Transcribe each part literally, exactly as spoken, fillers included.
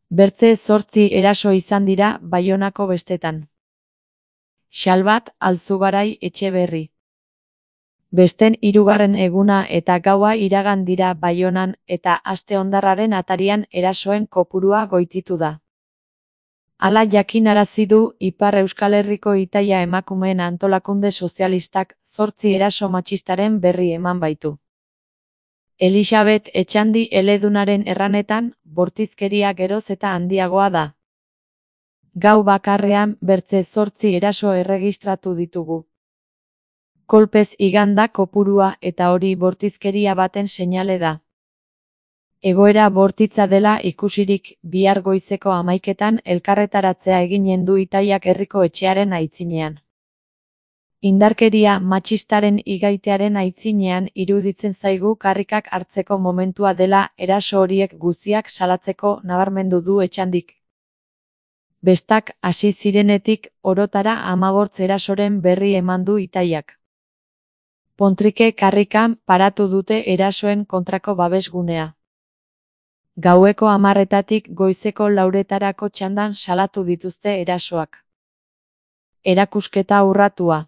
Bertze zortzi eraso izan dira Baionako bestetan. Xalbat, Alzugarai, Etxeberri. Besten hirugarren eguna eta gaua iragan dira Baionan eta aste hondarraren atarian erasoen kopurua goititu da. Hala jakinarazi du Ipar Euskal Herriko Itaia emakumeen antolakunde sozialistak zortzi eraso matxistaren berri eman baitu. Elisabet Etxandi eledunaren erranetan, bortizkeria geroz eta handiagoa da. Gau bakarrean bertze zortzi eraso erregistratu ditugu. Kolpez iganda kopurua eta hori bortizkeria baten seinale da. Egoera bortitza dela ikusirik bihar goizeko hamaiketan elkarretaratzea eginen du Itaiak herriko etxearen aitzinean. Indarkeria matxistaren igaitearen aitzinean iruditzen zaigu karrikak hartzeko momentua dela eraso horiek guztiak salatzeko nabarmendu du Etxandik. Bestak hasi zirenetik orotara hamabortz erasoren berri eman du Itaiak. Pontrike karrikan paratu dute erasoen kontrako babesgunea. Gaueko hamarretatik goizeko lauretarako txandan salatu dituzte erasoak. Erakusketa urratua.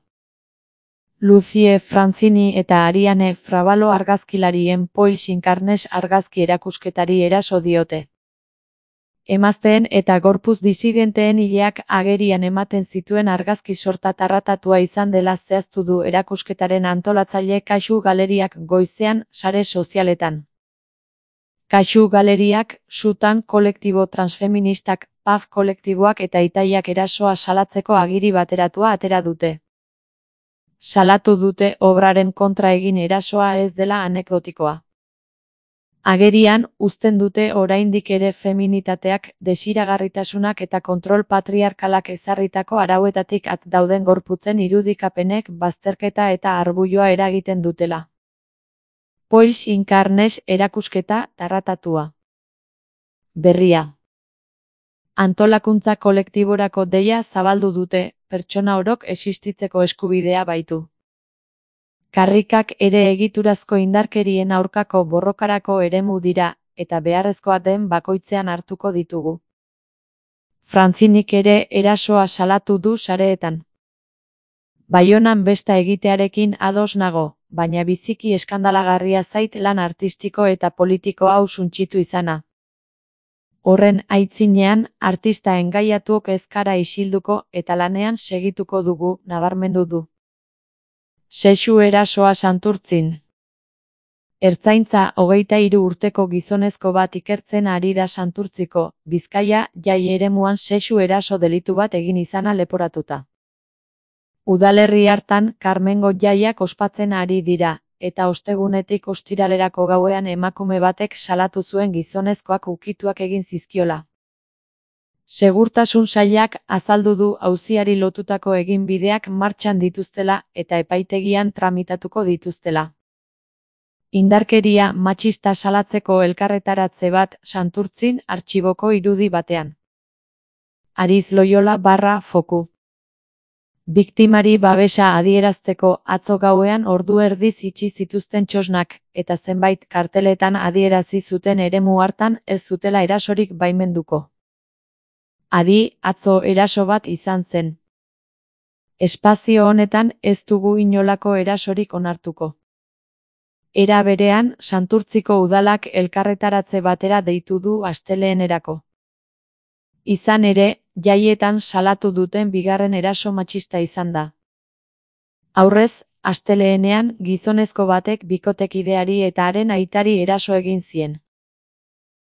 Lucie Franzini eta Ariane Frabalo argazkilarien Poils Incarnes argazki erakusketari eraso diote. Emazteen eta gorpuz disidenteen hileak agerian ematen zituen argazki sorta tarratatua izan dela zehaztu du erakusketaren antolatzaile Kaxu Galeriak goizean sare sozialetan. Kaxu Galeriak, Sutan kolektibo transfeministak, P A F kolektiboak eta Itaiak erasoa salatzeko agiri bateratua atera dute. Salatu dute obraren kontra egin erasoa ez dela anekdotikoa. Agerian, uzten dute oraindik ere feminitateak, desiragarritasunak eta kontrol patriarkalak ezarritako arauetatik at dauden gorputzen irudikapenek bazterketa eta arbuioa eragiten dutela. Poils Incarnes erakusketa tarratatua. Berria. Antolakuntza kolektiborako deia zabaldu dute, pertsona orok existitzeko eskubidea baitu. Karrikak ere egiturazko indarkerien aurkako borrokarako eremu dira, eta beharrezkoa den bakoitzean hartuko ditugu. Franzinik ere erasoa salatu du sareetan. Baionan besta egitearekin ados nago, baina biziki eskandalagarria zait lan artistiko eta politiko hau suntsitu izana. Horren aitzinean, artista engaiatuok ezkara isilduko eta lanean segituko dugu, nabarmendu du. Sexu erasoa Santurtzin. Ertzaintza hogeita hiru urteko gizonezko bat ikertzen ari da Santurtziko, Bizkaia, jai eremuan sexu eraso delitu bat egin izana leporatuta. Udalerri hartan Karmengo jaiak ospatzen ari dira, eta ostegunetik ostiralerako gauean emakume batek salatu zuen gizonezkoak ukituak egin zizkiola. Segurtasun sailak azaldu du auziari lotutako eginbideak martxan dituztela eta epaitegian tramitatuko dituztela. Indarkeria matxista salatzeko elkarretaratze bat Santurtzin artxiboko irudi batean. Ariz Loyola barra foku. Biktimari babesa adierazteko atzo gauean ordu erdiz itxi zituzten txosnak, eta zenbait karteletan adierazi zuten eremu hartan ez zutela erasorik baimenduko. Adi, atzo eraso bat izan zen. Espazio honetan ez dugu inolako erasorik onartuko. Era berean, Santurtziko udalak elkarretaratze batera deitu du astelehenerako. Izan ere, jaietan salatu duten bigarren eraso matxista izan da. Aurrez, astelehenean gizonezko batek bikotekideari eta haren aitari eraso egin zien.